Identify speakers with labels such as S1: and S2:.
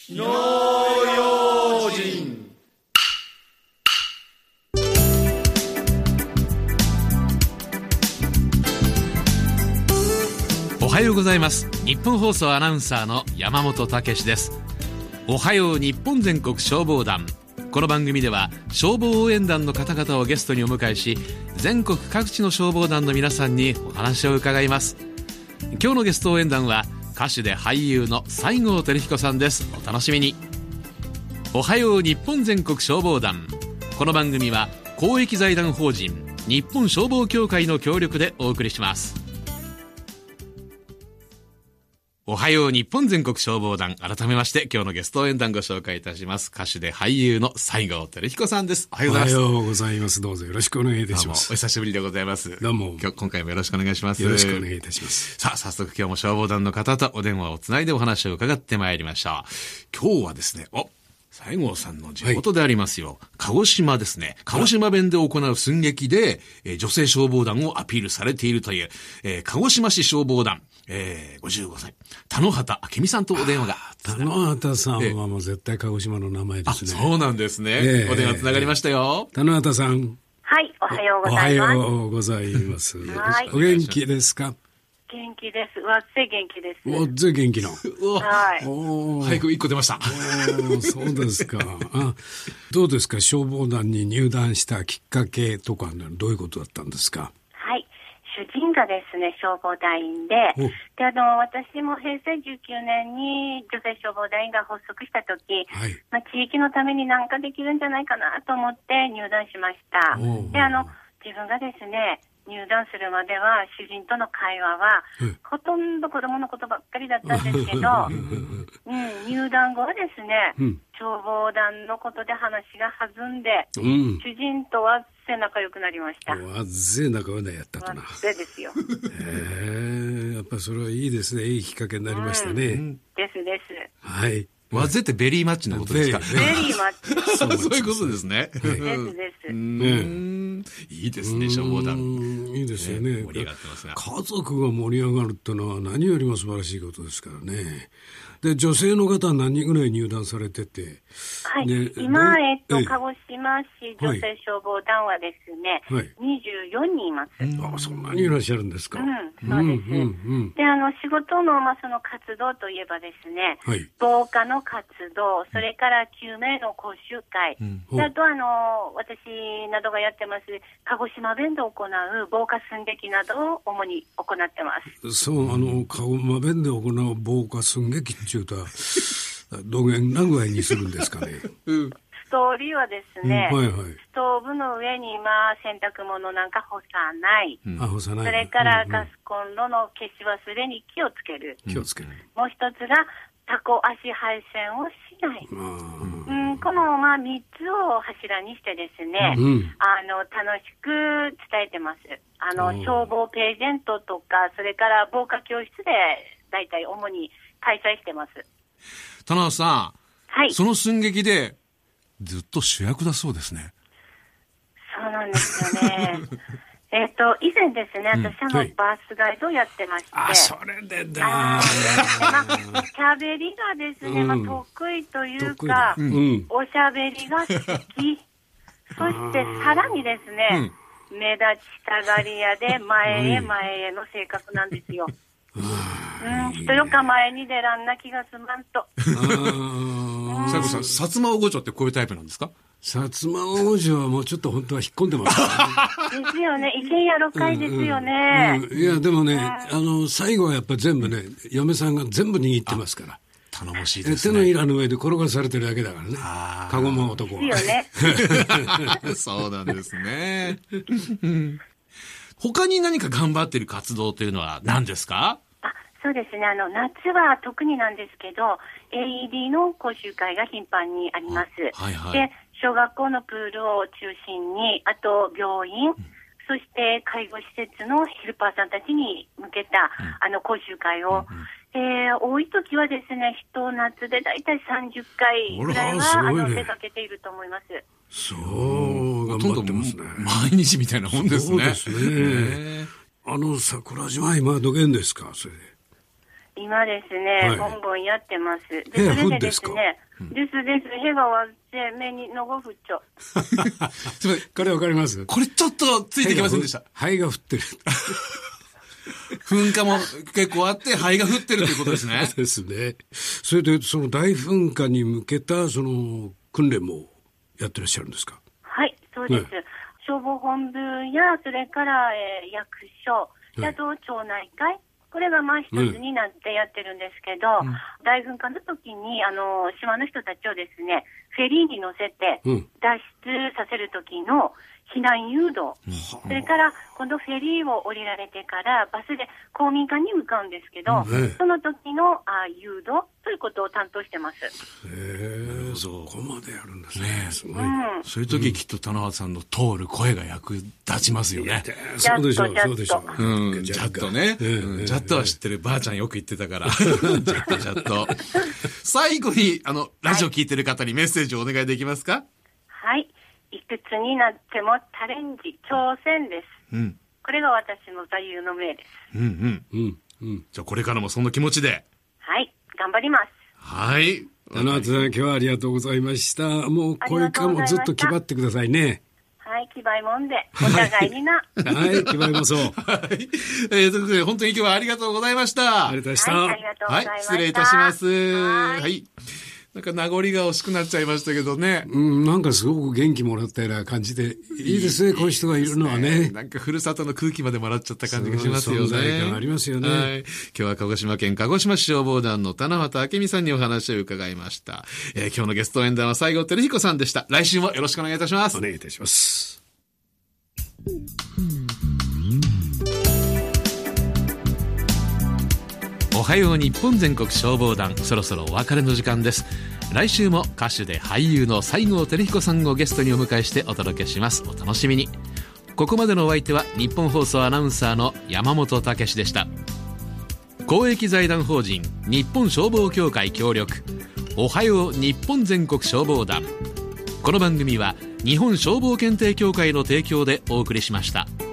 S1: 火の用心。
S2: おはようございます。日本放送アナウンサーの山本武史です。おはよう日本全国消防団。この番組では消防応援団の方々をゲストにお迎えし、全国各地の消防団の皆さんにお話を伺います。今日のゲスト応援団は歌手で俳優の西郷輝彦さんです。お楽しみに。おはよう日本全国消防団。この番組は公益財団法人日本消防協会の協力でお送りします。おはよう日本全国消防団。改めまして今日のゲスト応援団ご紹介いたします。歌手で俳優の西郷輝彦さんです。おはようございます。
S3: おはようございます。どうぞよろしくお願いいたします。
S2: お久しぶりでございます。
S3: どうも。
S2: 今回もよろしくお願いします。
S3: よろしくお願いいたします。
S2: さあ、早速今日も消防団の方とお電話をつないでお話を伺ってまいりました。今日はですね、西郷さんの地元でありますよ、鹿児島ですね。鹿児島弁で行う寸劇で、女性消防団をアピールされているという、鹿児島市消防団、55歳、田野畑明美さんとお電話が。
S3: 田野畑さんはもう絶対鹿児島の名前ですね。
S2: そうなんですね。お電話つながりましたよ。
S3: 田野畑さん。
S4: はい、おはようございます。
S3: おはようございます。
S4: はい、
S3: お元気ですか？
S4: 元気です。わっぜ元気です。
S3: わっぜ元気の。
S4: はい。
S2: 早く1個出ました。
S3: そうですか。どうですか、消防団に入団したきっかけとかどういうことだったんですか？
S4: はい。主人がですね、消防団員で、私も平成19年に女性消防団員が発足したとき、
S3: はい、
S4: 地域のために何かできるんじゃないかなと思って入団しました。で、自分がですね、入団するまでは主人との会話は、ほとんど子供のことばっかりだったんですけど、入団後はですね、消防団のことで話が弾んで、主人とは仲良くなりました。
S3: わっぜ仲良くやったとな。
S4: わっぜですよ。
S3: やっぱそれはいいですね。いいきっかけになりましたね。
S4: ですです。
S3: はい。
S2: わっぜってベリーマッチのことですか？
S4: ベリーマッチ。
S2: そういうことですね。
S4: ですです。
S2: いいですね、消防団。
S3: いいですよね。
S2: 盛り上がってますが。
S3: 家族が盛り上がるってのは何よりも素晴らしいことですからね。で、女性の方は何人ぐらい入団されてて。
S4: はい。今、鹿児島市女性消防団はですね、24人います。
S3: そんなにいらっしゃるんですか？
S4: そうです。で、仕事の、その活動といえばですね、防火の活動、それから救命の講習会、あと私などがやってます、鹿児島弁で行う防火寸劇などを主に行ってます。
S3: そう、鹿児島弁で行う防火寸劇っていうとは、どげんな具合にするんですかね。
S4: ストーリーはですね、ストーブの上に洗濯物なんか干さない。それからガスコンロの消し忘れに気をつける。もう一つが、タコ足配線をしない。この3つを柱にしてですね、楽しく伝えてます。消防ページェントとか、それから防火教室でだいたい主に開催してます。
S2: 田中さん、その寸劇でずっと主役だそうですね。
S4: そうなんですよね。以前ですね、私バースガイドをやってまして。
S3: それでだ。
S4: 喋りがですね、得意というか、おしゃべりが好き。そしてさらにですね、目立ちたがり屋で前へ前への性格なんですよ。人よか前に出らんな気がすまんと。
S2: さくさん、薩摩大御所ってこういうタイプなんですか？
S3: 薩摩大御所はもうちょっと本当は引っ込んでます
S4: からね。ですよね。意見やろかいですよね。
S3: いや、でもね、最後はやっぱり全部ね、嫁さんが全部握ってますから。
S2: 頼もしいですね。
S3: 手のひらの上で転がされてるだけだからね。かごま男は。
S4: ですよね。
S2: そうなんですね。他に何か頑張っている活動というのは何ですか？
S4: そうですね。夏は特になんですけど、AED の講習会が頻繁にあります。で、小学校のプールを中心に、あと病院、そして介護施設のヘルパーさんたちに向けた、講習会を、多い時はですね、夏でだいたい30回ぐらいは、出かけていると思います。
S3: そう、頑張ってますね。
S2: 毎日みたいなもんですね。
S3: そうですね。桜島は今どげんですか、それで。
S4: 今ですね、ボンボンやってます。で、それでですね、です。屁が終わって目にのごふっちょ。
S3: すみません、これわかります？
S2: これちょっとついてきませんでした。
S3: 灰が降ってる。
S2: 噴火も結構あって灰が降ってるということですね。
S3: そうですね。それでその大噴火に向けたその訓練もやってらっしゃるんですか？
S4: はい、そうです。消防本部やそれから役所、あと町内会、これが一つになってやってるんですけど、大噴火の時に島の人たちをですね、フェリーに乗せて脱出させる時の避難誘導、それから今度フェリーを降りられてからバスで公民館に向かうんですけど、その時の誘導ということを担当してます。
S3: そこまでやるんですね。すごい。
S2: そういう時きっと田中さんの通る声が役立ちますよね。
S3: そうでしょう、そうでしょ
S2: う。ジャットね。ジャットは知ってる。ばあちゃんよく言ってたから。ジャット。最後にラジオ聞いてる方にメッセージをお願いできますか？
S4: はい。いくつになってもチャレンジ、挑戦です。これが私の座右の銘です。
S2: じゃあこれからもその気持ちで。
S4: はい、頑張ります。
S3: はい。田中さん、今日はありがとうございました。もうこれからもずっと気張ってくださいね。
S4: はい、気張いもんで、お互いにな。
S3: はい、気張いましょう。
S2: はい。ということで、本当に今日はありがとうございました。
S3: ありがとうございました。
S4: はい、ありがとうございました。
S2: はい、失礼いたします。はい。なんか名残が惜しくなっちゃいましたけどね。
S3: なんかすごく元気もらったような感じで、いいですね、こういう人がいるのはね。
S2: なんかふるさとの空気までもらっちゃった感じがしますよね。存
S3: 在感ありますよね。
S2: はい。今日は鹿児島県鹿児島市消防団の棚畑明美さんにお話を伺いました。今日のゲスト演談は西郷輝彦さんでした。来週もよろしくお願いいたします。
S3: お願いいたします。
S2: おはよう日本全国消防団、そろそろお別れの時間です。来週も歌手で俳優の西郷輝彦さんをゲストにお迎えしてお届けします。お楽しみに。ここまでのお相手は日本放送アナウンサーの山本武史でした。公益財団法人日本消防協会協力、おはよう日本全国消防団。この番組は日本消防検定協会の提供でお送りしました。